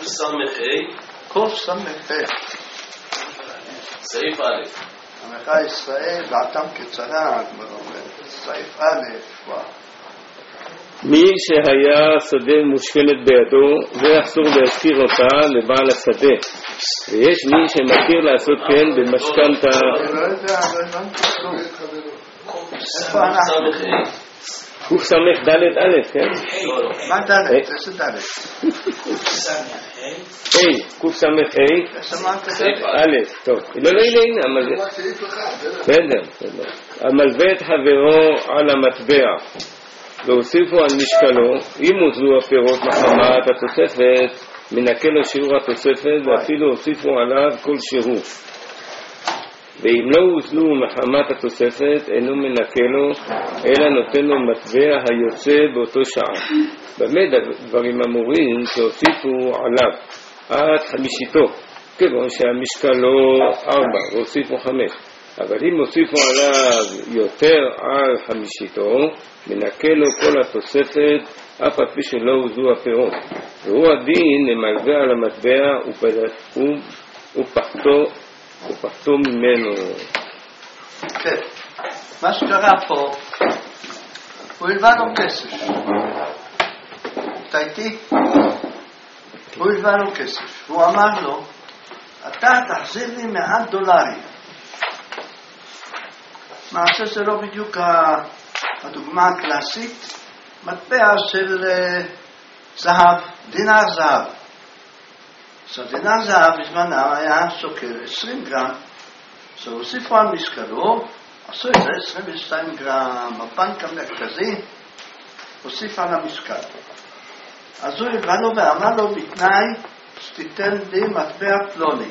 קוף סמך סעיף א'. עמך ישראל ועתם כצרה, סעיף א'. מי שהיה שדה מושכנת בידו, זה אסור להשכיר אותה לבעל השדה, ויש מי שמכיר לעשות כן במשכנתא. לא יודע, איפה אנחנו? קוף סמך ד' א', כן? מה ד'? איזה ד'? קוף סמך א', טוב. לא, הנה, בסדר. המלווה את חברו על המטבע והוסיפו על משקלו, אם הוזלו הפירות מחמת התוספת, מנקה לו שיעור התוספת, ואפילו הוסיפו עליו כל שיעור. ואם לא הוזלו מחמת התוספת, אינו מנקה לו, אלא נותן לו מטבע היוצא באותו שעה. באמת הדברים אמורים שהוסיפו עליו עד חמישיתו, כיוון שהמשקלו 4 והוסיפו 5. אבל אם הוסיפו עליו יותר על חמישיתו, מנקה לו כל התוספת, אף על פי שלא הוזלו הפירות. והוא הדין למלווה על המטבע ופחתו ממנו. כן, מה שקרה פה, הוא הלווה לו כסף. אתה איתי? הוא הלווה לו כסף. הוא אמר לו, אתה תחזיר לי $100. מעשה זה לא בדיוק הדוגמה הקלאסית, מטבע של זהב, דינר זהב. דינר זהב בזמנם היה שוקל 20 גרם, שהוסיפו על משקלו, עשו את זה 22 גרם, הבנק המרכזי הוסיף על המשקל. אז הוא הבא לו ואמר לו בתנאי שתיתן לי מטבע פלוני.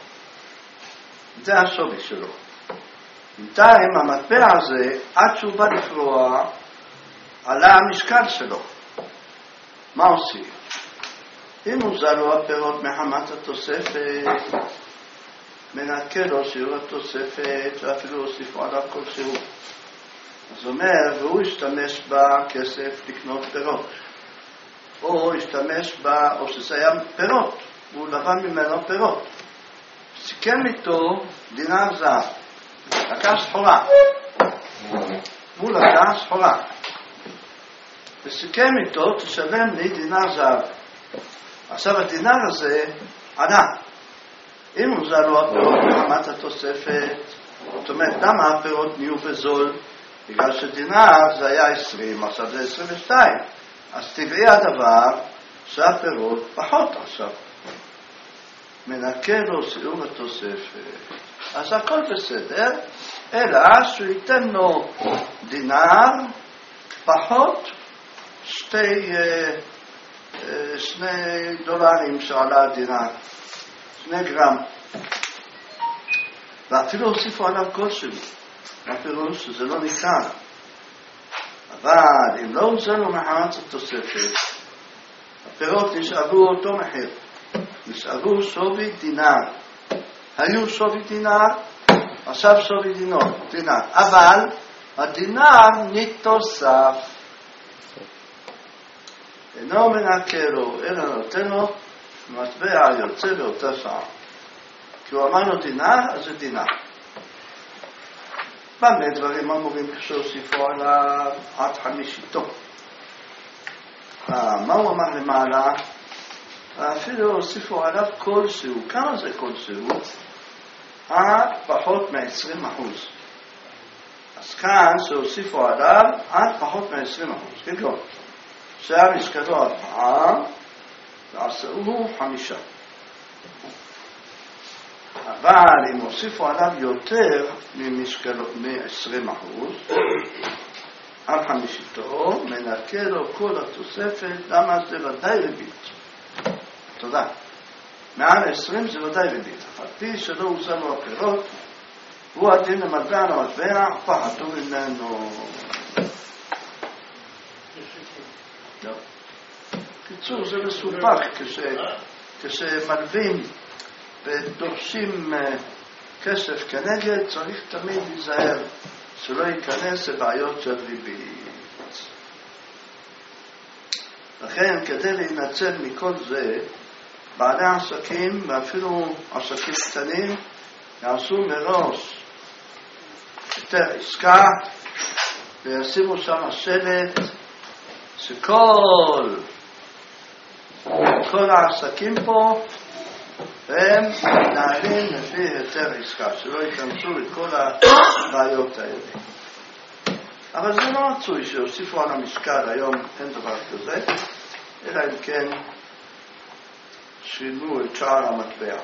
זה השווי שלו. בינתיים המטבע הזה, עד שהוא בא לפרוע, עלה המשקל שלו. מה עושים? אם הוזלו הפירות מחמת התוספת, מנקה לו שיעור התוספת, ואפילו הוסיפו עליו כל שיעור. אז אומר, והוא השתמש בכסף לקנות פירות. או השתמש או שזה היה פירות, והוא לבן ממנו פירות. סיכם איתו דינר זהב. לקח סחורה. הוא לקח סחורה. וסיכם איתו, תשלם לי דינר זהב. עכשיו הדינר הזה עלה. אם הוזלו הפירות מחמת התוספת, זאת אומרת, למה הפירות נהיו בזול? בגלל שדינר זה היה 20, עכשיו זה 22. אז טבעי הדבר שהפירות פחות עכשיו. מנקה לו שיעור התוספת. אז הכל בסדר, אלא שהוא ייתן לו דינר פחות $2 שעלה דינר, 2 גרם. ואפילו הוסיפו עליו כלשהו, אפילו שזה לא ניכר. אבל אם לא הוזלו מחמת התוספת, הפירות נשארו אותו מחיר, נשארו שווי דינר. היו שווי דינר, עכשיו שווי דינר. אבל הדינר נתוסף. אינו מנקה לו, אלא נותן לו מטבע יוצא באותה שעה. כי הוא אמר לו דינר, אז זה דינר. במה דברים אמורים כשהוסיפו עליו עד חמישיתו. מה הוא אמר למעלה? אפילו הוסיפו עליו כלשהו. כמה זה כלשהו? עד פחות מ-20%. אז כאן שהוסיפו עליו עד פחות מ-20%. כגון, שהיה משקלו 4 ועשהו 5. אבל אם הוסיפו עליו יותר ממשקלו מ-20%, על חמישיתו, מנקה לו כל התוספת, למה זה ודאי ריבית. תודה. מעל 20 זה ודאי ריבית. על פי שלא הוזלו הפירות, הוא הדין למטבע על המטבע, פחתו ממנו. קיצור, זה מסופק כשמלווים ודורשים כסף כנגד, צריך תמיד להיזהר שלא ייכנס לבעיות של ריבית. לכן, כדי להינצל מכל זה, בעלי עסקים ואפילו עסקים קטנים יעשו מראש יותר עסקה וישימו שם שלט שכל העסקים פה הם מנהלים לפי יותר עסקה, שלא ייכנסו את כל הבעיות האלה. אבל זה לא רצוי שהוסיפו על המשקל, היום אין דבר כזה, אלא אם כן שינו את שער המטבע.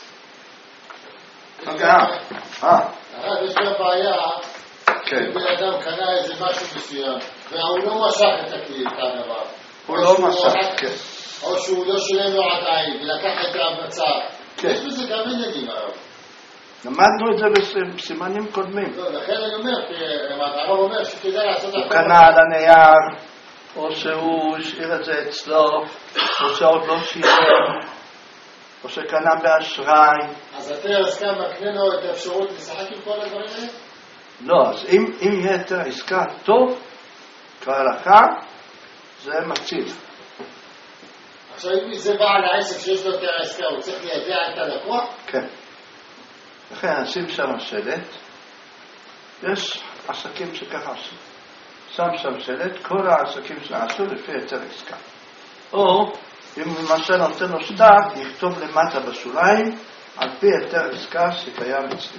יש לה בעיה, אם בן אדם קנה איזה משהו מסוים, והוא לא משך את הדבר. הוא לא משך, כן. או שהוא לא שילם לו עדיין, ולקח את המצב. יש בזה גם מנהגים הרב. למדנו את זה בסימנים קודמים. לא, לכן אני אומר, כי הרב אומר שכדאי לעשות... הוא קנה על הנייר, או שהוא השאיר את זה אצלו, או שעוד לא שילם, או שקנה באשראי. אז אתה הסכם מקנה לו את האפשרות לשחק עם כל הדברים האלה? לא, אז אם יהיה יותר עסקה טוב, כהלכה, זה מציל. עכשיו אם זה בעל העסק שיש לו יותר עסקה, הוא צריך לידע את הלקוח? כן. לכן נשים שם שלט, יש עסקים שככה עשו. שם שלט, כל העסקים שעשו לפי יותר עסקה. או אם למשל נותן לו שטר, יכתוב למטה בשוליים, על פי יותר עסקה שקיים אצלי.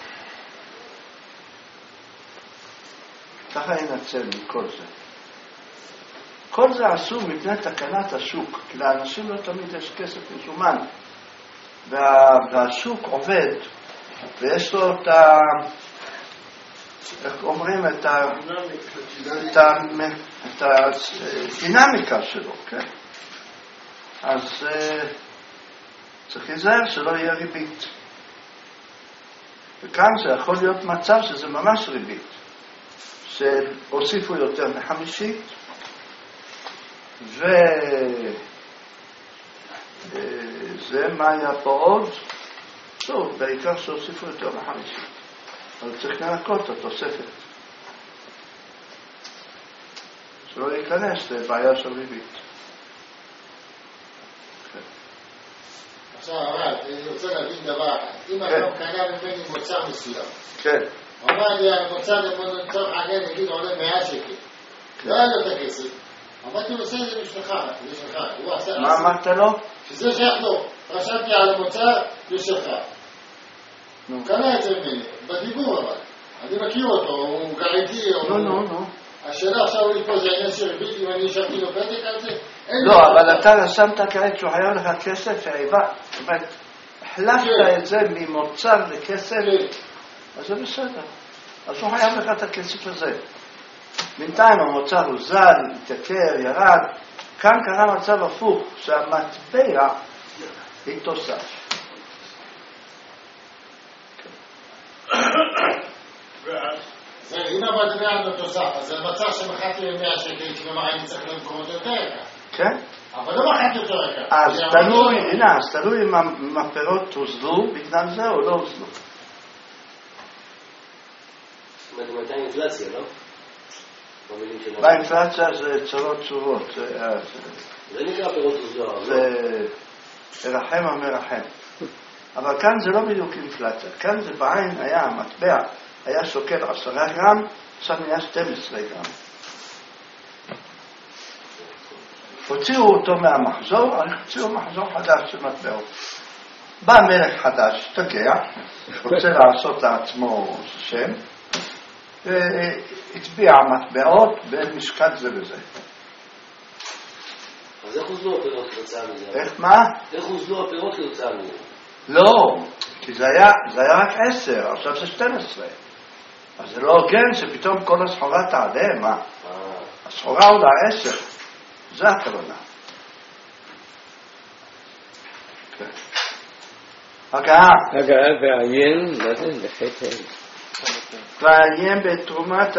ככה ינצל מכל זה. כל זה עשו מפני תקנת השוק, כי לאנשים לא תמיד יש כסף מזומן. והשוק עובד, ויש לו את איך אומרים, את הדינמיקה שלו, כן? אז צריך להיזהר שלא יהיה ריבית. וכאן זה יכול להיות מצב שזה ממש ריבית, שהוסיפו יותר מ50, וזה מה היה פה עוד? טוב, בעיקר שהוסיפו יותר מ50. אבל צריך לנקות את התוספת. שלא ייכנס לבעיה של ריבית. עכשיו, הרב, אני רוצה להבין דבר. אם אדם קנה ממני מוצר מסוים. כן. הוא אמר לי, המוצר לצורך העניין, נגיד, עולה 100 שקל. לא היה לו את הכסף. אמרתי לו, עושה את זה בשבילך. מה אמרת לו? שזה שייך לו. רשמתי על המוצר, זה שלך. הוא קנה את זה ממני, בדיבור אבל. אני מכיר אותו, הוא גר איתי. נו. השאלה עכשיו הוא פה זה עניין של ריבית, אם אני השארתי לו פתק על זה? לא, אבל אתה רשמת כעת שהוא חייב לך כסף שהיווה. זאת אומרת, החלפת את זה ממוצר לכסף, אז זה בסדר. אז הוא חייב לך את הכסף הזה. בינתיים המוצר הוא זל, התייקר, ירד. כאן קרה מצב הפוך, שהמטבע היא תוסף. אם המטבע לא תוסף, אז זה מצב שמחתי ל100 שקל, כלומר אני צריך למקומות יותר יקר. כן. אבל לא מחתי יותר יקר. אז תלוי אם הפירות הוזלו בגלל זה או לא הוזלו. זאת אומרת, מתי אינפלציה, לא? באינפלציה זה צורות. זה נקרא פירות הוזלו. זה רחם המרחם. אבל כאן זה לא בדיוק אינפלציה. כאן זה בעין היה המטבע, היה שוקל 10 גרם, עכשיו נהיה 12 גרם. הוציאו אותו מהמחזור, הוציאו מחזור חדש של מטבעות. בא מלך חדש, תגע, רוצה לעשות לעצמו שם, והצביע מטבעות במשקל זה וזה. אז איך הוזלו הפירות כתוצאה מזה? איך מה? איך הוזלו הפירות כתוצאה מזה? לא, כי זה היה רק 10, עכשיו זה 12. אז זה לא הוגן שפתאום כל הסחורה תעלה, מה? הסחורה עולה 10, זה הכוונה. הגעה ועיין, מה זה? בחטא. ועיין בתרומת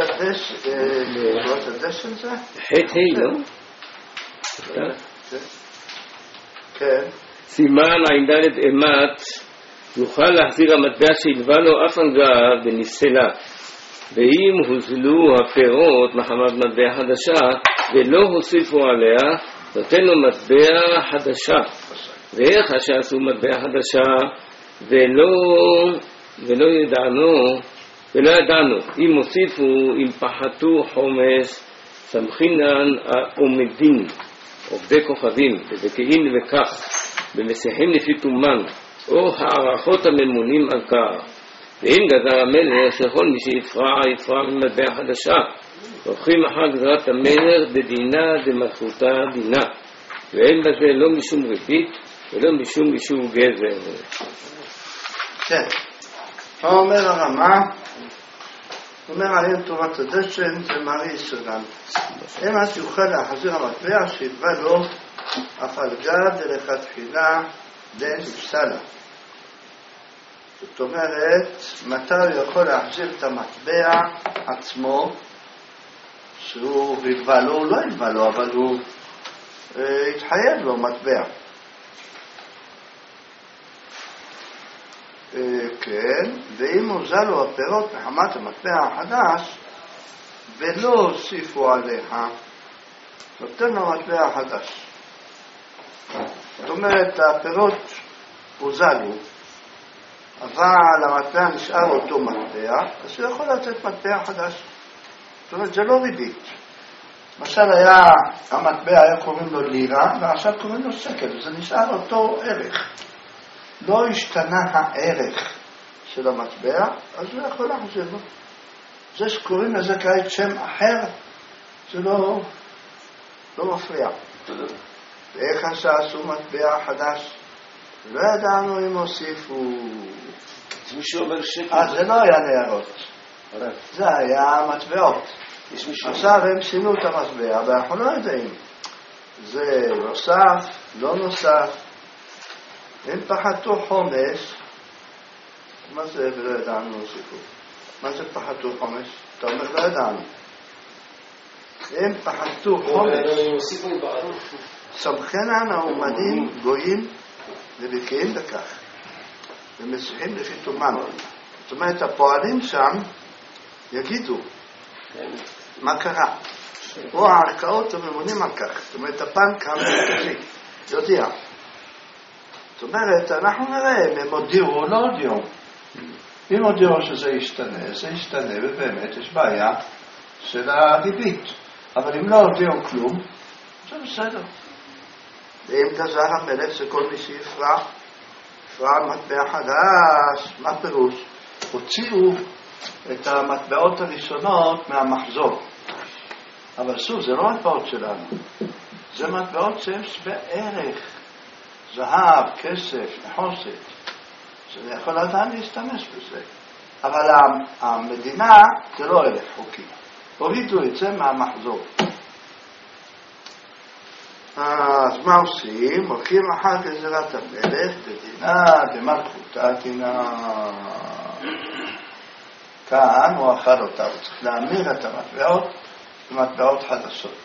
הדשן זה? חטא, לא? כן. סימן ע"ד אימת יוכל להחזיר המטבע שהלווה לו אף הנגעה ונפסלה, ואם הוזלו הפירות מחמת מטבע חדשה ולא הוסיפו עליה, נותן לו מטבע חדשה. ואיך שעשו מטבע חדשה ולא ידענו אם הוסיפו אם פחתו חומש סמכינן עומדים עובדי כוכבים ובקעים וכך במסיחים לפי תומן או הערכות הממונים על כך. ואם גזר המלך שכל מי שיפרע ממטבע חדשה הולכים אחר גזרת המלך בדינה דמלכותה דינה, ואין בזה לא משום ריבית ולא משום אישור גזר. כן, מה אומר הרמה? הוא אומר עליהם תורת הדשן זה מרי יסודן. אם אז יוכל להחזיר המטבע שיתבע לו אף על גב דלכתחילה דין נפסלה. זאת אומרת, מתי הוא יכול להחזיר את המטבע עצמו, שהוא יתבע לו, הוא לא יתבע לו, אבל הוא יתחייב לו מטבע. כן, ואם הוזל לו הפירות מחמת המטבע החדש ולא הוסיפו עליך, נותן לו מטבע חדש. זאת אומרת, הפירות הוזלו, אבל המטבע נשאר אותו מטבע, אז הוא יכול לתת מטבע חדש. זאת אומרת, זה לא ריבית. למשל המטבע היה קוראים לו לירה, ועכשיו קוראים לו שקל, זה נשאר אותו ערך. לא השתנה הערך של המטבע, אז הוא יכול להחזיר לו. זה שקוראים לזה כעת שם אחר, זה לא מפריע. ואיך שעשו מטבע חדש? לא ידענו אם הוסיפו. מישהו אומר שקל. זה לא היה ניירות. זה היה מטבעות. עכשיו הם שינו את המטבע, ואנחנו לא יודעים. זה נוסף, לא נוסף. הם פחתו חומש. מה זה ולא ידענו הוסיפו? מה זה פחתו חומש? אתה אומר לא ידענו. הם פחתו חומש. סמכנן העומדים גויים ובקיים בכך. ומסיחים לפי תומן. זאת אומרת, הפועלים שם יגידו מה קרה. או הערכאות הממונים על כך. זאת אומרת, הבנק המרכזי יודיע. זאת אומרת, אנחנו נראה אם הם הודיעו או לא הודיעו. אם הודיעו שזה ישתנה, זה ישתנה, ובאמת יש בעיה של הריבית. אבל אם לא הודיעו כלום, זה בסדר. ואם גזר המלך שכל מי שיפרע מטבע חדש, מה פירוש? הוציאו את המטבעות הראשונות מהמחזור. אבל שוב, זה לא מטבעות שלנו. זה מטבעות שהם שווה ערך. זהב, כסף, נחושת. שזה יכול עדיין להשתמש בזה. אבל המדינה זה לא ערך חוקי. הורידו את זה מהמחזור. אז מה עושים? הולכים אחר גזירת המלך בדינה במלכותה דינה. כאן הוא אכל אותה, הוא צריך להמיר את המטבעות במטבעות חדשות.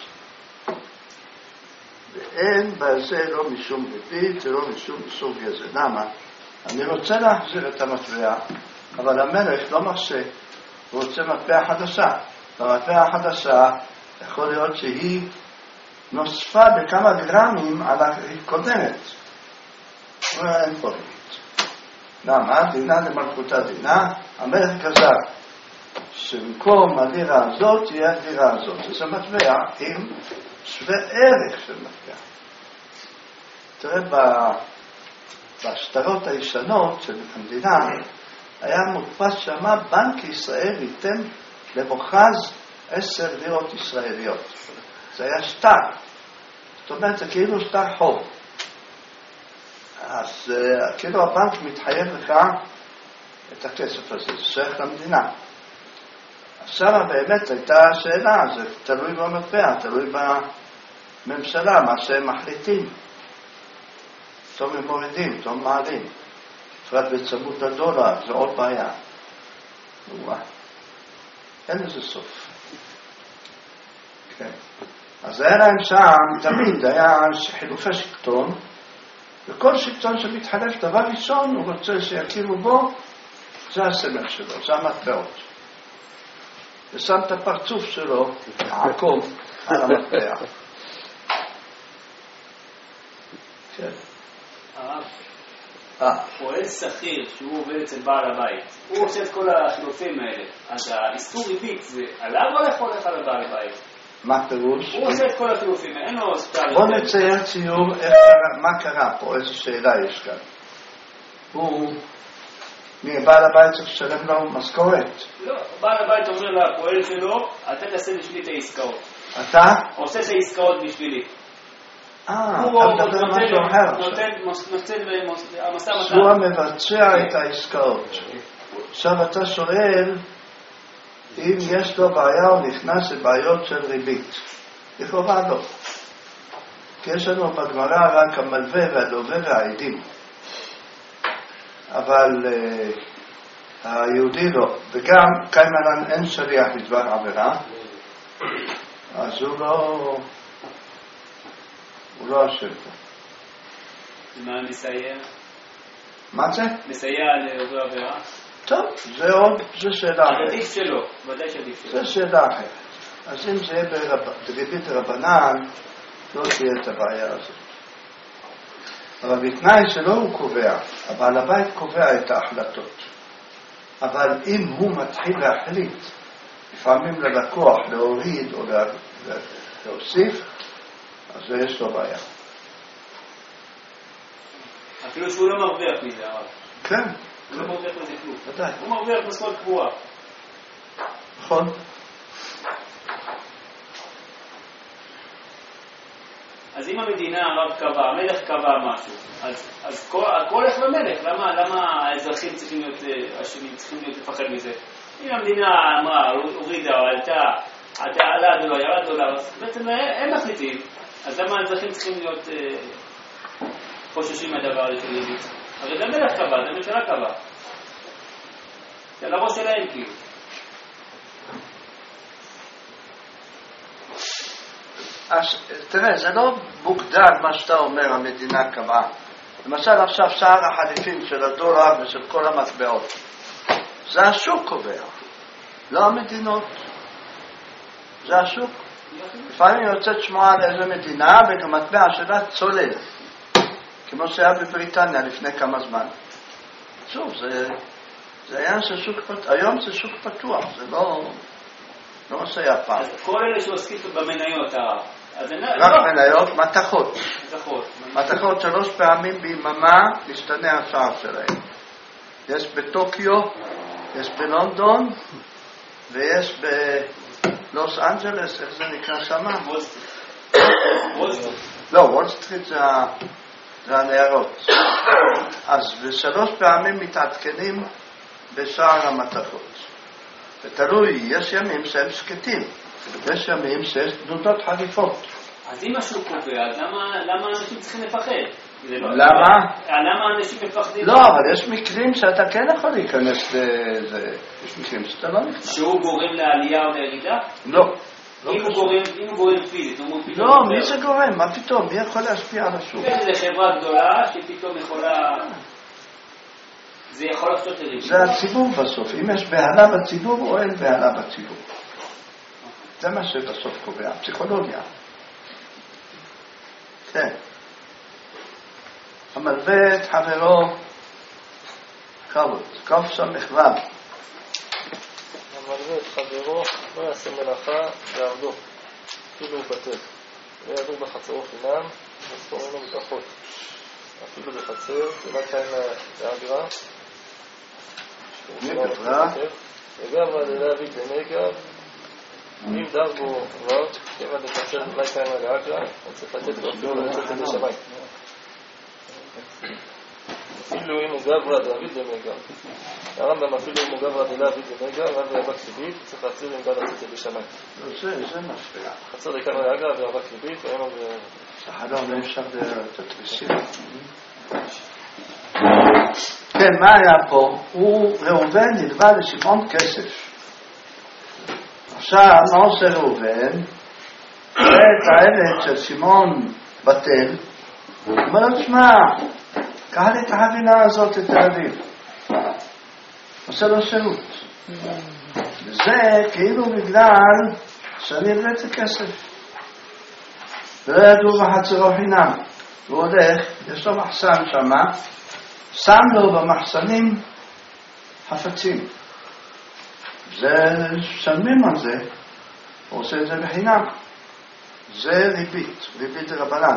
ואין בזה לא משום ריבית ולא משום איסור גזל. למה? אני רוצה להחזיר את המטבע, אבל המלך לא מרשה, הוא רוצה מטבע חדשה. והמטבע החדשה יכול להיות שהיא נוספה בכמה גרמים על הקודמת. אין פה ריבית. למה? דינה למלכותה דינה, המלך גזר שבמקום הלירה הזאת תהיה הלירה הזאת. זה מטבע עם שווה ערך של מטבע. תראה, בשטרות הישנות של המדינה היה מודפס שמה בנק ישראל ייתן למוחז 10 לירות ישראליות. זה היה שטר. זאת אומרת, זה כאילו שטר חוב. אז כאילו הבנק מתחייב לך את הכסף הזה, זה שייך למדינה. עכשיו באמת הייתה השאלה, זה תלוי במטבע, תלוי בממשלה, מה שהם מחליטים. פתאום הם מורידים, פתאום מעלים. בפרט בצמוד לדולר, זה עוד בעיה. אין לזה סוף. כן. אז היה להם שם, תמיד היה חילופי שלטון, וכל שלטון שמתחלף דבר ראשון, הוא רוצה שיכירו בו, זה הסמל שלו, זה המטבעות. ושם את הפרצוף שלו, העקוב, על המטבע. כן. פועל שכיר שהוא עובד אצל בעל הבית, הוא עושה את כל החילופים האלה, אז האיסור ריבית זה עליו הולך על הבעל הבית? מה פירוש? הוא עושה את כל החילופים, אין לו סטל. בוא נצייר ציור מה קרה פה, איזו שאלה יש כאן. בעל הבית צריך לשלם לו משכורת. לא, בעל הבית אומר לפועל שלו, אתה תעשה בשבילי את העסקאות. אתה? עושה את העסקאות בשבילי. אתה מדבר משהו אחר. הוא המבצע את העסקאות. עכשיו אתה שואל אם יש לו בעיה או נכנס לבעיות של ריבית. לכאורה לא. כי יש לנו בגמרא רק המלווה והלווה והעדים. אבל היהודי לא. וגם קיימרן אין שליח בדבר עבירה, אז הוא לא אשם פה. מה מסייע? מה זה? מסייע לעובר עבירה? טוב, זה שאלה אחרת. עדיף שלו, ודאי שעדיף שלו. זה שאלה אחרת. אז אם זה יהיה בריבית רבנן, לא תהיה את הבעיה הזאת. אבל בתנאי שלא הוא קובע, אבל הבית קובע את ההחלטות. אבל אם הוא מתחיל להחליט, לפעמים ללקוח להוריד או להוסיף, אז יש לו בעיה. אפילו שהוא לא מרוויח מזה, הרב. כן. הוא לא מרוויח מזה כלום. ודאי. הוא מרוויח משכורת קבועה. נכון. אז אם המדינה, הרב קבע, המלך קבע משהו, אז הכל הולך למלך. למה האזרחים צריכים להיות אשמים, צריכים להיות לפחד מזה? אם המדינה אמרה, הורידה או עלתה, עלה דולר, ירד דולר, אז בעצם הם מחליטים. אז למה האזרחים צריכים להיות חוששים מהדבר הזה של ריבית? הרי זה המלך קבע, זה הממשלה קבע. זה על הראש שלהם כאילו. אז תראה, זה לא מוגדר מה שאתה אומר, המדינה קבעה. למשל עכשיו שער החליפין של הדולר ושל כל המטבעות. זה השוק קובע, לא המדינות. זה השוק. לפעמים יוצאת שמועה על איזו מדינה ובמטבע שלה צולל. כמו שהיה בבריטניה לפני כמה זמן. שוב, זה היה שוק פתוח. היום זה שוק פתוח, זה לא מה שהיה פעם. אז כל אלה שעוסקים במניות הרב. רק מניות, מתכות. מתכות 3 פעמים ביממה משתנה השער שלהם. יש בטוקיו, יש בלונדון, ויש בלוס אנג'לס, איך זה נקרא שמה? וול סטריט. לא, וול סטריט זה הנערות. אז 3 פעמים מתעדכנים בשער המתכות. ותלוי, יש ימים שהם שקטים. יש ימים שיש תנודות חריפות. אז אם משהו קובע, אז למה אנשים צריכים לפחד? למה? למה אנשים מפחדים? לא, אבל יש מקרים שאתה כן יכול להיכנס לזה. יש מקרים שאתה לא נכנס. שהוא גורם לעלייה או לירידה? לא. אם הוא גורם פיזית, לא, מי זה גורם? מה פתאום? מי יכול להשפיע על השוק? זה חברה גדולה שפתאום יכולה... זה יכול לחצות לריבית. זה הציבור בסוף. אם יש בהלה בציבור או אין בהלה בציבור. זה מה שבסוף קובע. פסיכולוגיה. כן. המלווה את חברו כבוד. קוף סמך ו'. המלווה את חברו לא יעשה מלאכה בעבדו. אפילו הוא בטל. ויעבור בחצרו חינם, וספורים לו מתחות. אפילו בחצר, ולא קיים לאגרה. מי בטרה? וגם על להביא בנגב, אם דרגו כבר, כמה לחצר אולי קיים לאגרה, אני צריך לתת לו אפילו לצאת את השמיים. אפילו אם הוא גברה דוד במגב. הרמב"ם אפילו אם הוא גברה דוד במגב, רב ואבק ליבית, צריך להציר אם בא לצאת את השמיים. זה מפריע. חצר לכמה לאגרה ואבק ליבית, והיום זה... שחלום, אי אפשר לתתרסים. כן, מה היה פה? ראובן נלווה לשמעון כסף. עכשיו, מה עושה ראובן? את העבד של שמעון בטל, הוא אומר לו, שמע, קח לי את החבילה הזאת לתל אביב. עושה לו שירות. וזה כאילו בגלל שאני הבאתי כסף. ולא ידעו בחצרו חינם. הוא הולך, יש לו מחסן שמה, שם לו במחסנים חפצים. זה שלמים על זה, הוא עושה את זה בחינם. זה ריבית, ריבית רבנן.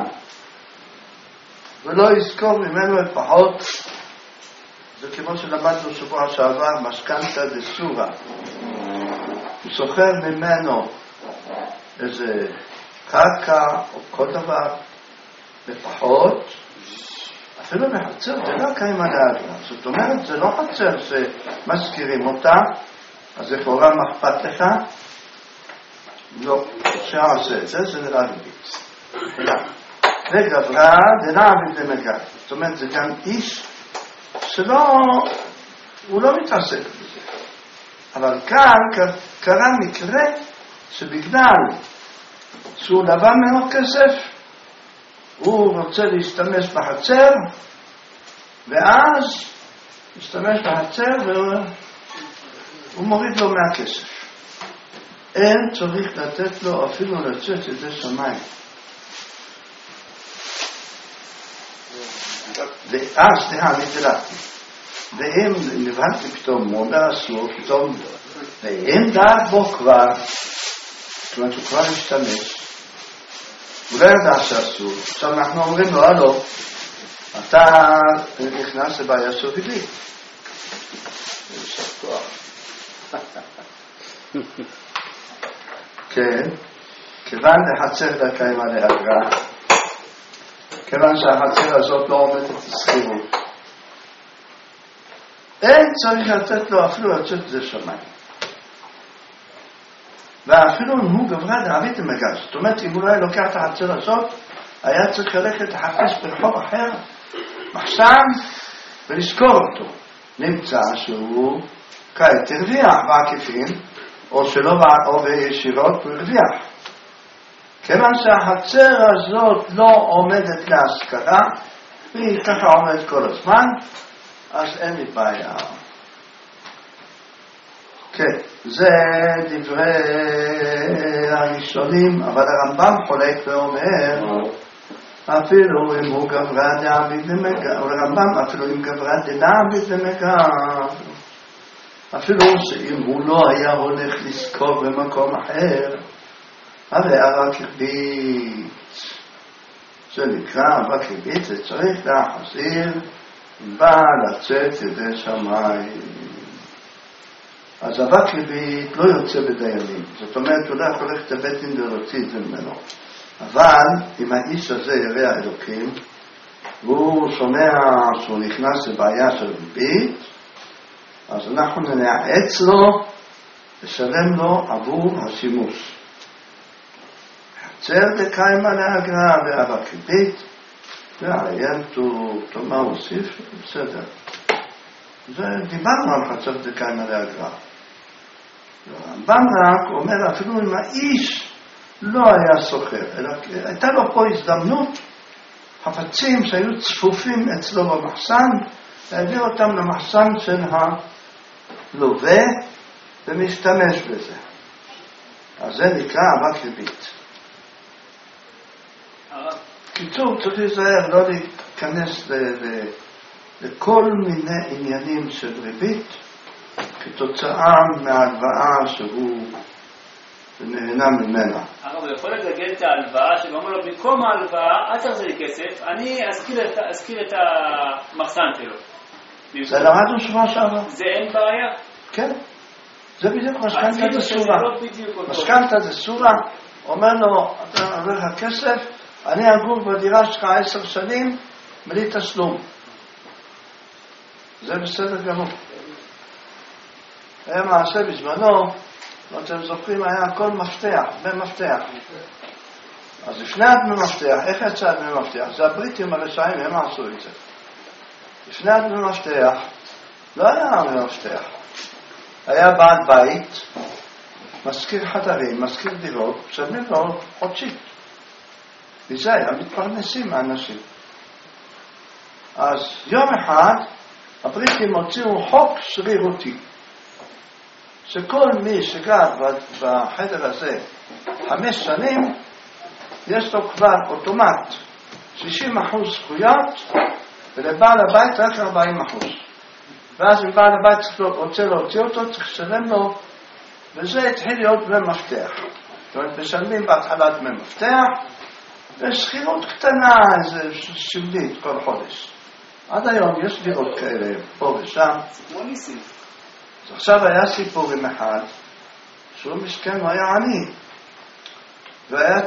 ולא יזכור ממנו את פחות, זה כמו שלמדנו שבוע שעבר, משכנתא דסורא. הוא סוחר ממנו איזה קרקע או כל דבר בפחות, אפילו בחצר, זה לא קיים על האגרה. זאת אומרת, זה לא חצר שמזכירים אותה, אז לכאורה מה אכפת לך? לא, שעשה את זה, זה נראה ריבית. וגברא דנעביד למגע. זאת אומרת, זה גם איש שלא, הוא לא מתעסק בזה. אבל כאן קרה מקרה שבגלל שהוא לבא ממנו כסף, הוא רוצה להשתמש בחצר, ואז משתמש בחצר והוא מוריד לו מהכסף. אין צריך לתת לו אפילו לצאת ידי שמיים. סליחה, אני דלקתי. ואם נבהלתי פתאום, הוא אומר אסור, פתאום, ואם דעת בו כבר, זאת אומרת, הוא כבר השתמש, הוא לא ידע שאסור. עכשיו אנחנו אומרים לו, הלו, אתה נכנס לבעיה של ריבית. יש כוח. כן, כיוון לחצר דקאים עליה אגרה, כיוון שהחצר הזאת לא עומדת לסחירות, אין צריך לתת לו אפילו לצאת זה שמיים. ואפילו אם הוא גברא דעביד למגע, זאת אומרת, אם הוא לא היה לוקח את החצר הזאת, היה צריך ללכת לחפש ברחוב אחר, מחסן, ולזכור אותו. נמצא שהוא כעת הרוויח בעקיפין, או שלא או בישירות הוא הרוויח. כיוון שהחצר הזאת לא עומדת להשכרה, והיא ככה עומדת כל הזמן, אז אין לי בעיה. כן, זה דברי הראשונים, אבל הרמב"ם חולק ואומר, אפילו אם הוא גברא דעביד למגע, הרמב"ם אפילו אם גברא דעביד למגע, אפילו שאם הוא לא היה הולך לזכור במקום אחר, הרי רק ריבית. זה נקרא רק ריבית, זה צריך להחזיר, בא לצאת ידי שמיים. אז אבק ריבית לא יוצא בדיינים. זאת אומרת, הוא לא יכול ללכת לבית דין ולהוציא את זה ממנו. אבל אם האיש הזה ירא האלוקים, והוא שומע שהוא נכנס לבעיה של ריבית, אז אנחנו נעץ לו, לשלם לו עבור השימוש. חצר דקאים עליה אגרה ואבק ריבית, והעיין תאמר הוסיף, בסדר. דיברנו על חצר דקאים עליה אגרה. הרמב"ם רק אומר, אפילו אם האיש לא היה סוחר, אלא הייתה לו פה הזדמנות, חפצים שהיו צפופים אצלו במחסן, להעביר אותם למחסן של הלווה ומשתמש בזה. אז זה נקרא אבק ריבית. קיצור, צריך להיזהר, לא להיכנס לכל מיני עניינים של ריבית, כתוצאה מההלוואה שהוא נהנה ממנה. הרב, הוא יכול לגלגל את ההלוואה, שאומר לו, במקום ההלוואה, אל תחזיר לי כסף, אני אזכיר את המחסן שלו. זה למדנו שבוע שעבר. זה אין בעיה? כן. זה בדיוק משכנתא דסורא. משכנתא דסורא, אומר לו, אתה עובר לך כסף, אני אגור בדירה שלך 10 שנים, בלי תשלום. זה בסדר גמור. היה מעשה בזמנו, אתם זוכרים, היה הכל מפתח, במפתח. אז לפני הדמי מפתח, איך יצא הדמי מפתח? זה הבריטים הרשעים, הם עשו את זה. לפני הדמי מפתח, לא היה הדמי מפתח. היה בעל בית, מזכיר חדרים, מזכיר דירות, משלמים לו חודשית. וזה היה מתפרנסים מהאנשים. אז יום אחד, הבריטים הוציאו חוק שרירותי. שכל מי שגר בחדר הזה 5 שנים, יש לו כבר אוטומט 60% זכויות, ולבעל הבית רק 40%. ואז אם בעל הבית רוצה להוציא אותו, צריך לשלם לו, וזה התחיל להיות דמי מפתח. זאת אומרת, משלמים בהתחלה דמי מפתח, ושכירות קטנה, איזה שבדית כל חודש. עד היום יש דירות כאלה, פה ושם. אז עכשיו היה סיפור עם אחד, שהוא מסכן, הוא היה עני, והיה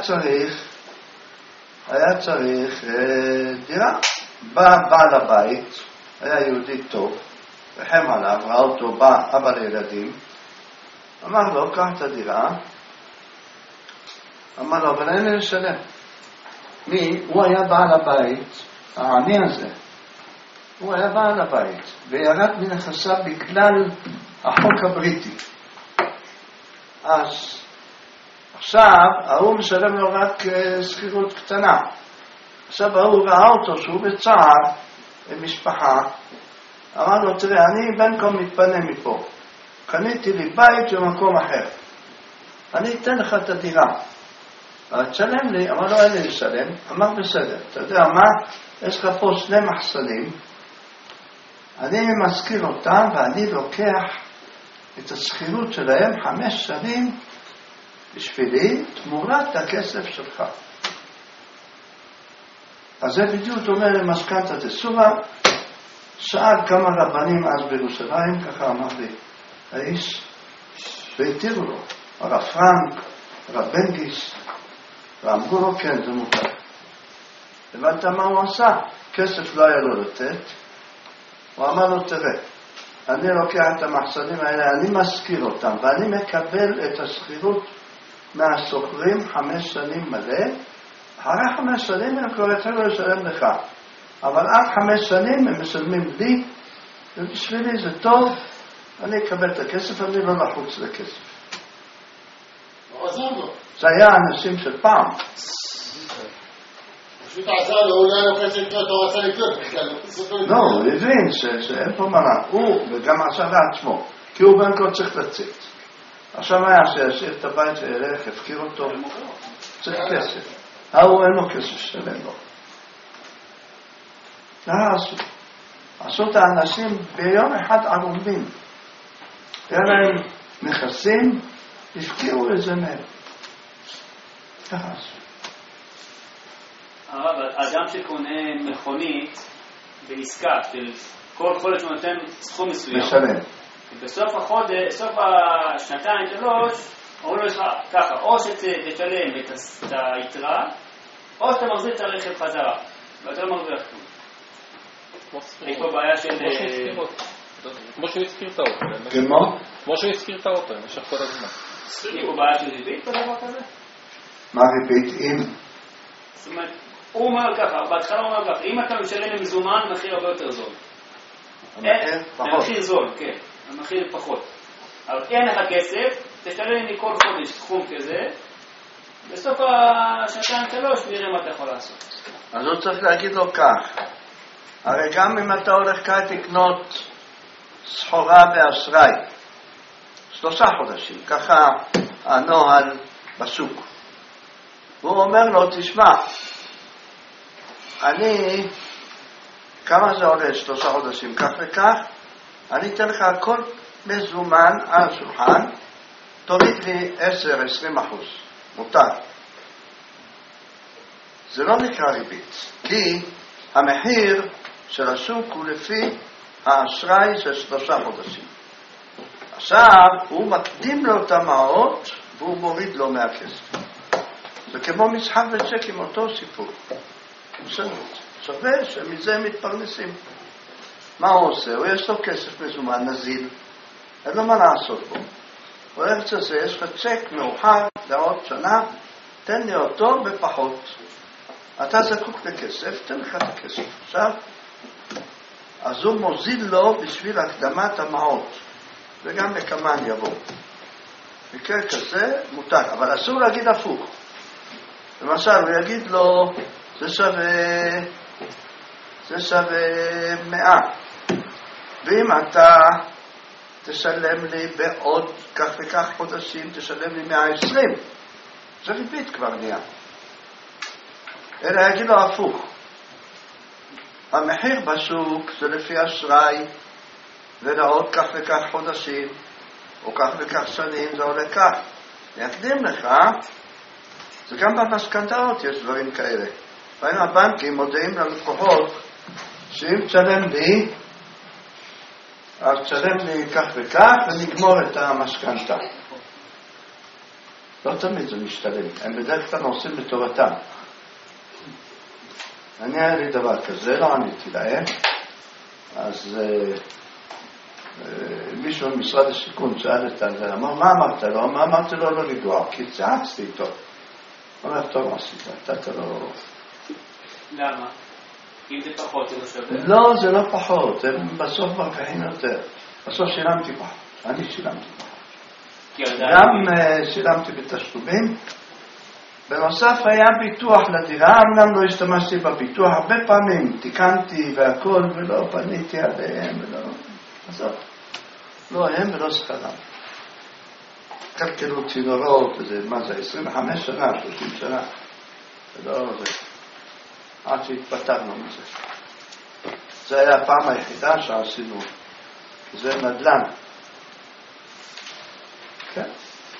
צריך דירה. בא בעל הבית, היה יהודי טוב, רחם עליו, ראה אותו, בא אבא לילדים, אמר לו, קח את הדירה, אמר לו, אבל אין לי לשלם. מי? הוא היה בעל הבית, העני הזה, הוא היה בעל הבית, וירד מנכסיו בגלל החוק הבריטי. אז עכשיו, ההוא משלם לו רק שכירות קטנה. עכשיו ההוא ראה אותו שהוא בצער עם משפחה, אמר לו, תראה, אני בין כה מתפנה מפה, קניתי לי בית במקום אחר, אני אתן לך את הדירה, אבל תשלם לי. אמר לו, אין לי לשלם. אמר, בסדר, אתה יודע מה, יש לך פה 2 מחסנים, אני מזכיר אותם ואני לוקח את השכירות שלהם 5 שנים בשבילי, תמורת הכסף שלך. אז זה בדיוק אומר למשכנתא דסורא. שאל כמה רבנים אז בירושלים, ככה אמר לי האיש, והתירו לו, הרב פרנק, הרב בנגיס, ואמרו לו, כן, זה מותר. הבנת מה הוא עשה? כסף לא היה לו לתת. הוא אמר לו, תראה, אני לוקח את המחסנים האלה, אני מזכיר אותם, ואני מקבל את השכירות מהסוחרים 5 שנים מלא, אחרי 5 שנים הם כבר התחילו לשלם לך. אבל עד 5 שנים הם משלמים לי, ובשבילי זה טוב, אני אקבל את הכסף, אני לא לחוץ לכסף. זה היה אנשים של פעם. פשוט עשה לו, הוא לא היה לו כסף לקנות, הוא רצה לקנות. לא, הוא הבין שאין פה מנה, הוא וגם עכשיו לעצמו, כי הוא בין כה צריך לצאת. עכשיו היה שישאיר את הבית שילך, הפקיר אותו, צריך כסף. הוא אין לו כסף שלם לו. עשו את האנשים ביום אחד ערומים. היה להם נכסים, הפקיעו איזה מהם. ככה עשו. הרב, אדם שקונה מכונית בעסקה של כל חודש הוא נותן סכום מסוים. משלם. בסוף החודש, סוף השנתיים, 3, אומרים לו ככה, או שתשלם את היתרה, או שאתה מחזיר את הרכב חזרה. ואתה לא מרוויח כלום. יש פה בעיה של... כמו שהוא הזכיר את האוטו. כמו שהוא הזכיר את האוטו, במשך כל הזמן. יש פה בעיה של ריבית או דבר כזה? מה ריבית אם? זאת אומרת, הוא אומר ככה, בהתחלה הוא אומר ככה, אם אתה משלם למזומן, מחיר הרבה יותר זול. המחיר זול, כן, המחיר פחות. אבל אין לך כסף, תשלם לי כל חודש סכום כזה, בסוף השנתיים 3 נראה מה אתה יכול לעשות. אז הוא צריך להגיד לו כך, הרי גם אם אתה הולך כעת לקנות סחורה באשראי, 3 חודשים, ככה הנוהל בשוק. והוא אומר לו, תשמע, אני, כמה זה עולה 3 חודשים, כך וכך, אני אתן לך הכל מזומן על השולחן, תוריד לי 10-20%, מותר. זה לא נקרא ריבית, כי המחיר של השוק הוא לפי האשראי של 3 חודשים. עכשיו הוא מקדים לו את המעות והוא מוריד לו מהכסף. זה כמו משחק וצ'קים, אותו סיפור. שווה שמזה הם מתפרנסים. מה הוא עושה? הוא יש לו כסף מזומן, נזיל, אין לו מה לעשות בו. הוא ארץ הזה, יש לך צ'ק מאוחר לעוד שנה, תן לי אותו בפחות. אתה זקוק לכסף, תן לך את הכסף. עכשיו, אז הוא מוזיל לו בשביל הקדמת המעות, וגם בכמה יבוא. מקרה כזה מותר, אבל אסור להגיד הפוך. למשל, הוא יגיד לו, זה שווה 100, ואם אתה תשלם לי בעוד כך וכך חודשים, תשלם לי 120, זה ריבית כבר נהיה. אלא יגיד לו הפוך, המחיר בשוק זה לפי אשראי, ולעוד כך וכך חודשים, או כך וכך שנים זה עולה כך. להקדים לך, זה גם במשכנתאות יש דברים כאלה. והנה הבנקים מודיעים ללקוחות, שאם תשלם לי, אז תשלם לי כך וכך, ונגמור את המשכנתה. לא תמיד זה משתלם, הם בדרך כלל עושים בטובתם. אני היה לי דבר כזה, לא עניתי להם, אז מישהו במשרד השיכון שאל את זה, אמר, מה אמרת לו? מה אמרתי לו? לא לגוע, כי צעצתי איתו. הוא אומר, טוב, עשית, אתה לא... למה? אם זה פחות, זה לא שווה? לא, זה לא פחות, הם בסוף מרוויחים יותר. בסוף שילמתי פחות, אני שילמתי פחות. גם שילמתי בתשלומים. בנוסף היה ביטוח לדירה, אמנם לא השתמשתי בביטוח, הרבה פעמים תיקנתי והכל ולא פניתי עליהם ולא... עזוב, לא הם ולא שכרם. קלקלו צינורות, מה זה, 25 שנה, 30 שנה. ולא זה. עד שהתפטרנו מזה. זה היה הפעם היחידה שעשינו. זה נדל"ן. כן.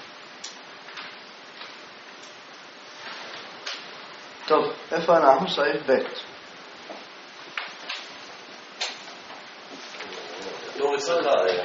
טוב, איפה אנחנו? סעיף ב'. לא אצלך היה.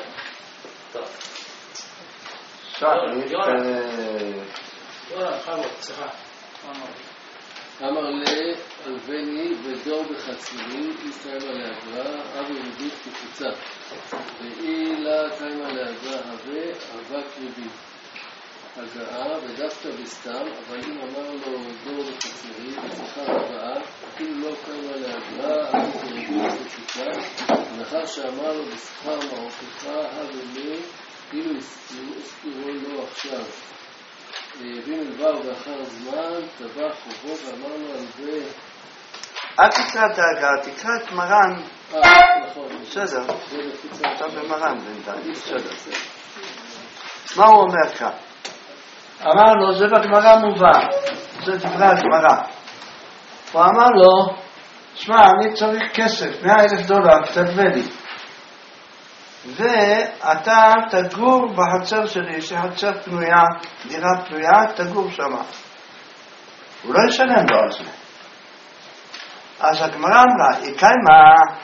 אמר לי, אלבני ודור בחצילים, ישראל על האגרה, אבו ריבית כפוצה. ואילה קיימה לאגרה הווה, אבק ריבית. הגעה ודווקא בסתם, אבל אם אמר לו דור בחצילים, בשכר הבאה, כאילו לא קיימה לאגרה, אבו ריבית כפוצה. ולאחר שאמר לו בשכר מרוקך, אבו לי, כאילו הסתירו לו עכשיו. ואם דבר באחר זמן, טבע חובו ואמר לו על זה... אל תקרא את ההגעה, תקרא את מרן. נכון. בסדר, אתה במרן בינתיים, בסדר. מה הוא אומר כאן? אמר לו, זה בגמרא מובן, זה דברי הגמרא. הוא אמר לו, שמע, אני צריך כסף, $100,000, תלווה לי. ואתה תגור בחצר שלי, שחצר פנויה, דירה פנויה, תגור שמה. הוא לא ישלם לו על זה. אז הגמרא אמרה, קיימה,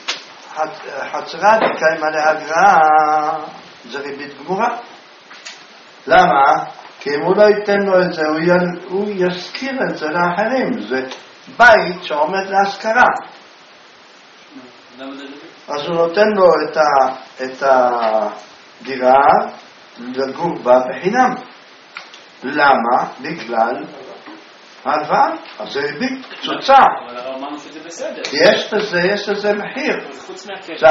חצרה קיימה להגרעה, זה ריבית גמורה. למה? כי אם הוא לא ייתן לו את זה, הוא יזכיר את זה לאחרים. זה בית שעומד להשכרה. אז הוא נותן לו את הדירה לגור בה בחינם. למה? בגלל הלוואה. אז זה ריבית קצוצה. אבל אמרנו שזה בסדר. יש לזה מחיר. זה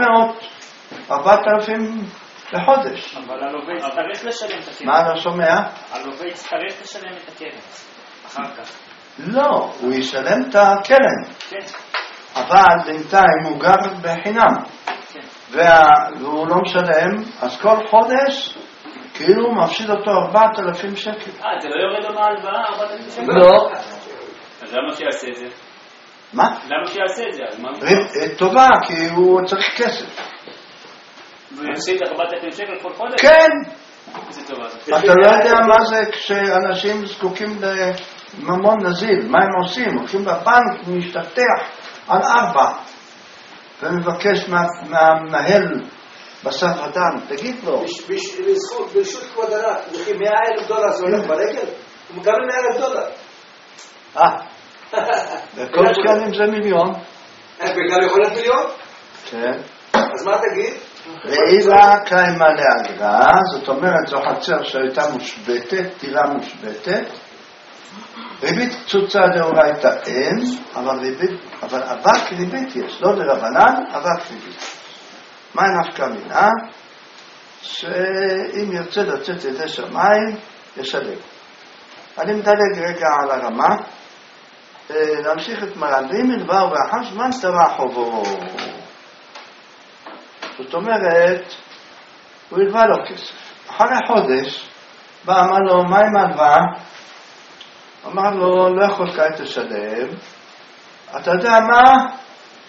4,000 לחודש. אבל הלווה יצטרך לשלם את הקרן. מה לא שומע? הלווה יצטרך לשלם את הקרן. אחר כך. לא, הוא ישלם את הקרן. כן. אבל בינתיים הוא גר בחינם. והוא לא משלם, אז כל חודש כאילו הוא מפסיד אותו 4,000 שקל. זה לא יורד לו מהלוואה 4,000 שקל? לא. אז למה שיעשה את זה? מה? למה שיעשה את זה? טובה, כי הוא צריך כסף. והוא יפסיד 4,000 שקל כל חודש? כן. איזה טובה. אתה לא יודע מה זה כשאנשים זקוקים לממון נזיל, מה הם עושים? הולכים בבנק ומשתטח על 4 ומבקש מהמנהל בסף אדם, תגיד לו. ברשות כבוד הרב, וכי $100,000 זה הולך ברגל? הוא מקבל $100,000. וכל שקלים זה מיליון. וגם יכול להיות מיליון? כן. אז מה תגיד? ואילה קיימה לאגרה, זאת אומרת זו חצר שהייתה מושבתת, דירה מושבתת, ריבית קצוצה דאורייתא אין, אבל אבק ריבית יש, לא דרבנן, אבק ריבית. מה נפקא מינה? שאם ירצה לצאת ידי שמיים, ישלם. אני מדלג רגע על הרמה, להמשיך את מרן, ואם מדבר באחר זמן טבע חובו. זאת אומרת, הוא הלווה לו כסף. אחרי חודש, בא אמר לו, מה עם הלוואה? אמר לו, לא יכול כעת לשלם. אתה יודע מה?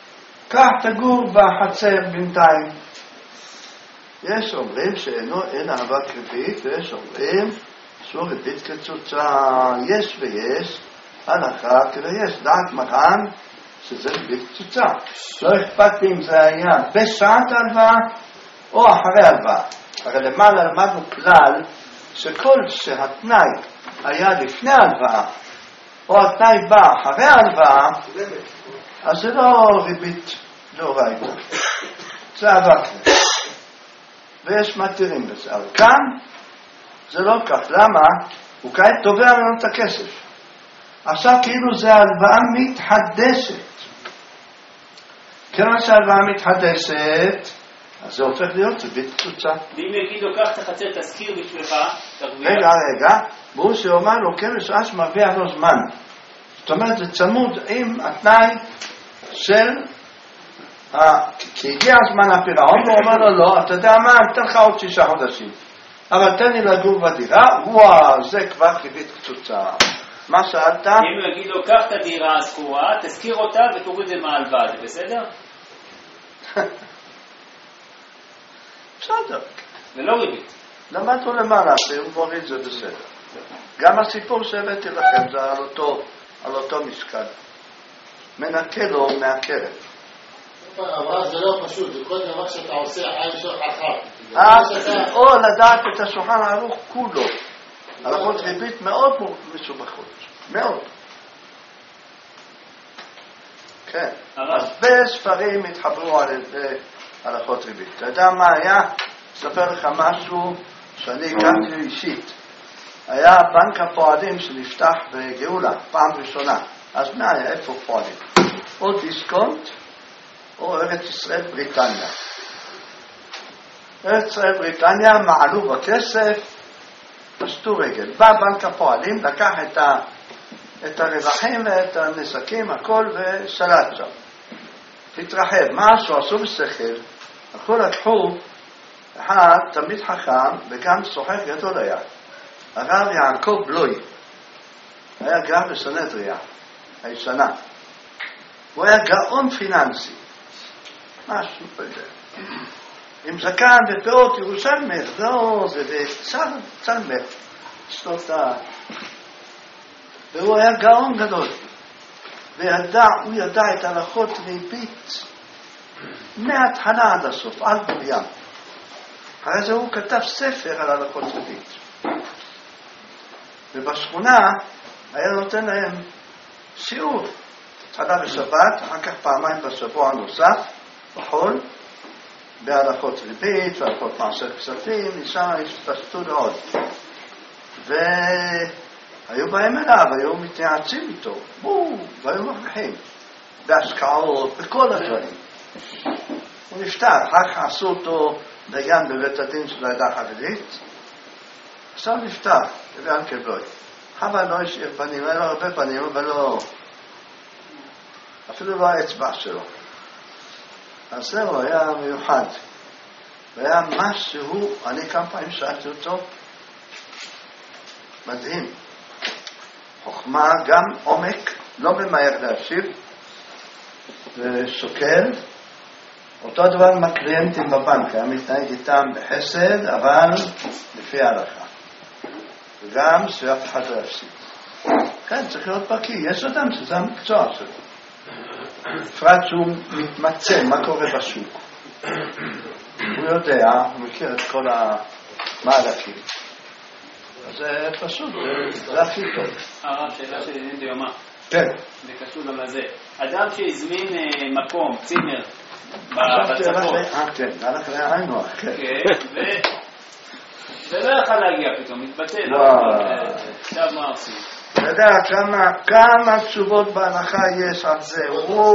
כך תגור בחצר בינתיים. יש אומרים שאין אהבת ריבית, ויש אומרים אסור ריבית כצוצה. יש ויש, הלכה כויש, דעת מרן שזה ריבית כצוצה. לא אכפת לי אם זה היה בשעת הלוואה או אחרי הלוואה. הרי למעלה למדנו כלל שכל שהתנאי היה לפני הלוואה או התנאי בא אחרי הלוואה, אז זה לא ריבית דאורייתא, זה אהבת. ויש מתירים בזה. אבל כאן זה לא כך. למה? הוא כעת תובע ממנו את הכסף. עכשיו כאילו זה הלוואה מתחדשת. כיוון שההלוואה מתחדשת, אז זה הופך להיות ריבית קצוצה. ואם יגידו כך תחצר תזכיר בשבילך, תרוויח. רגע, והוא שאומר לו כן ושעה שמרוויח לו זמן. זאת אומרת זה צמוד עם התנאי של כי הגיע הזמן הפירעון, והוא אומר לו לא, אתה יודע מה, אני אתן לך עוד 6 חודשים, אבל תן לי לגור בדירה. וואו, זה כבר ריבית קצוצה. מה שאלת? אם הוא יגיד לו קח את הדירה הסגורה, תזכיר אותה ותוריד את זה מההלוואה, זה בסדר? בסדר. זה לא ריבית. למדנו למעלה, והוא מוריד זה בסדר. גם הסיפור שהבאתי לכם זה על אותו משקל. מנקה לו מהקרב. אבל זה לא פשוט, זה כל דבר שאתה עושה חייב שוך אחר. או לדעת את השולחן ערוך כולו. הלכות ריבית מאוד מסובכות. מאוד. כן. הרבה ספרים התחברו על ידי הלכות ריבית. אתה יודע מה היה? אספר לך משהו שאני הכרתי אישית. היה בנק הפועלים שנפתח בגאולה, פעם ראשונה. אז מה היה? איפה פועלים? או דיסקונט, או ארץ ישראל בריטניה. ארץ ישראל בריטניה מעלו בכסף, פשטו רגל. בא בנק הפועלים, לקח את הרווחים ואת הנזקים, הכל, ושלט שם. התרחב. מה עשו בשכל? הכל לקחו אחד תמיד חכם וגם סוחר גדול היה. הרב יעקב בלוי. היה גר בסנהדריה, הישנה. הוא היה גאון פיננסי. משהו כזה. עם זקן ופאות ירושלמר, לא, זה צלמר. והוא היה גאון גדול. והוא ידע את הלכות ריבית מההתחלה עד הסוף, על בוריים. אחרי זה הוא כתב ספר על הלכות ריבית. ובשכונה היה נותן להם שיעור. התחלה בשבת, אחר כך פעמיים בשבוע נוסף, בחול, בהלכות ריבית והלכות מעשר כספים, משם התפשטו לעוד. והיו בהם אליו, היו מתייעצים איתו, והיו מרוויחים, בהשקעות, בכל הדברים. הוא נפטר, אחר כך עשו אותו דיין בבית הדין של העדה החרדית, עכשיו נפטר, בבעל כבלוי. אבל לא השאיר פנים, היה לו הרבה פנים, אבל לא, אפילו לא האצבע שלו. אז זהו, היה מיוחד. והיה משהו, אני כמה פעמים שאלתי אותו, מדהים. חוכמה, גם עומק, לא ממהר להשיב, ושוקל. אותו דבר עם הקליינטים בבנק, היה מתנהג איתם בחסד, אבל לפי ההלכה. וגם שאף אחד לא יפסיד. כן, צריך להיות בקיא. יש אדם שזה המקצוע שלו. בפרט שהוא מתמצא מה קורה בשוק. הוא יודע, הוא מכיר את כל המהלכים. אז זה פשוט, זה הכי טוב. הרב, שאלה של עניין דיומה. כן. זה קשור גם לזה. אדם שהזמין מקום, צימר, בצפון. כן, הלך לעיינו. כן. ולא יכל להגיע פתאום, מתבטל. עכשיו מה עושים? אתה יודע כמה תשובות בהלכה יש על זה.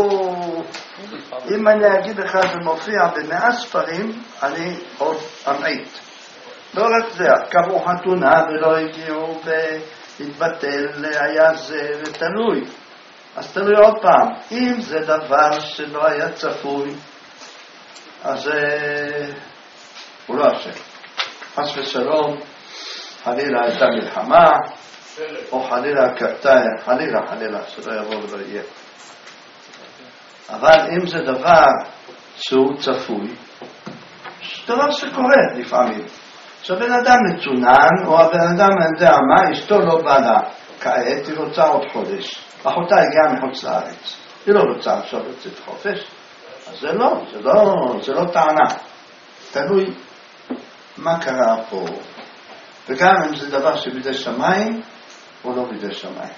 אם אני אגיד לך זה מופיע ב100 ספרים, אני עוד אמעיט. לא רק זה, קראו חתונה ולא הגיעו והתבטל, היה זה ותלוי. אז תלוי עוד פעם, אם זה דבר שלא היה צפוי, אז הוא לא אשם. חס ושלום, חלילה הייתה מלחמה, או חלילה קרתה, חלילה, שלא יבוא ולא יהיה. אבל אם זה דבר שהוא צפוי, דבר שקורה לפעמים. כשבן אדם מצונן, או הבן אדם יודע מה, אשתו לא באה לה כעת, היא רוצה עוד חודש. אחותה הגיעה מחוץ לארץ. היא לא רוצה עכשיו לצאת חופש. אז זה לא טענה. תלוי מה קרה פה. וגם אם זה דבר שבידי שמיים, או לא בידי שמיים.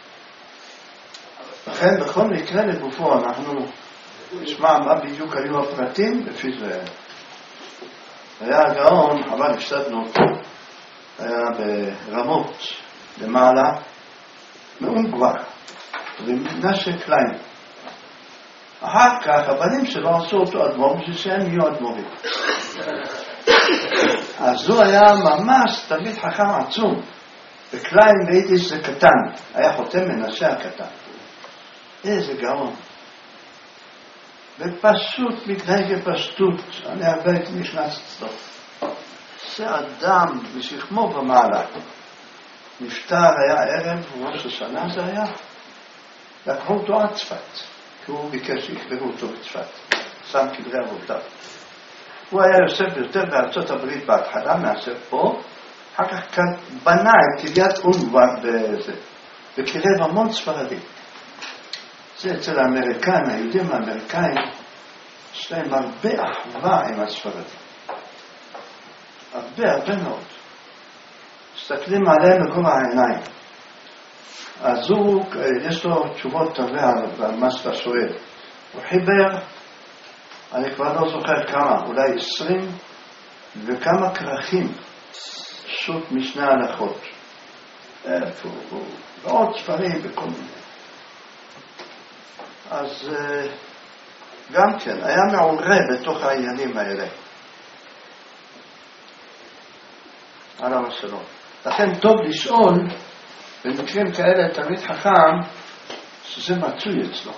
לכן בכל מקרה לגופו אנחנו נשמע מה בדיוק היו הפרטים, לפי זה היה הגאון, אבל הפסדנו אותו, היה ברמות למעלה, מאום כבר, ומנשה קליין. אחר כך הבנים שלו עשו אותו אדמו"ר, בשביל שהם יהיו אדמו"רים. אז הוא היה ממש תלמיד חכם עצום, וקליין ביידיש זה קטן, היה חותם מנשה הקטן. איזה גאון. ופשוט מתנהג בפשטות, אני הרבה הייתי נכנס אצלו. זה אדם משכמו ומעלה. נפטר, היה ערב, ראש השנה זה היה. לקחו אותו עד צפת, כי הוא ביקש שיקברו אותו בצפת. שם קברי אבותיו. הוא היה יוסף יותר בארצות הברית בהתחלה, מאשר פה. אחר כך בנה את קריית אונבק וקירב המון ספרדים. זה אצל האמריקאים, היהודים האמריקאים, יש להם הרבה אחווה עם הספרדים. הרבה מאוד. מסתכלים עליהם בגובה העיניים. אז הוא, יש לו תשובות טובה על מה שאתה שואל. הוא חיבר, אני כבר לא זוכר כמה, אולי 20 וכמה כרכים, שו"ת משנה הלכות. איפה הוא? ועוד ספרים וכל מיני. אז גם כן, היה מעורב בתוך העניינים האלה. עליו השלום. לכן טוב לשאול, במקרים כאלה תלמיד חכם, שזה מצוי אצלו.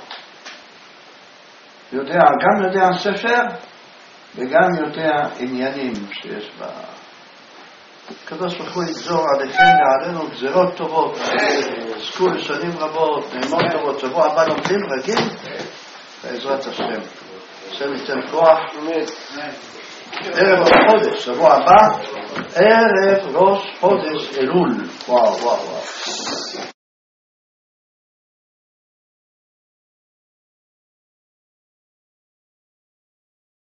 גם יודע ספר, וגם יודע עניינים שיש בה. הקדוש ברוך הוא יגזור עליכם ועלינו גזירות טובות, עסקו לשנים רבות, נאמות טובות, שבוע הבא לומדים רגיל, בעזרת השם. השם ייתן כוח. ערב החודש, שבוע הבא, ערב ראש חודש אלול. וואו.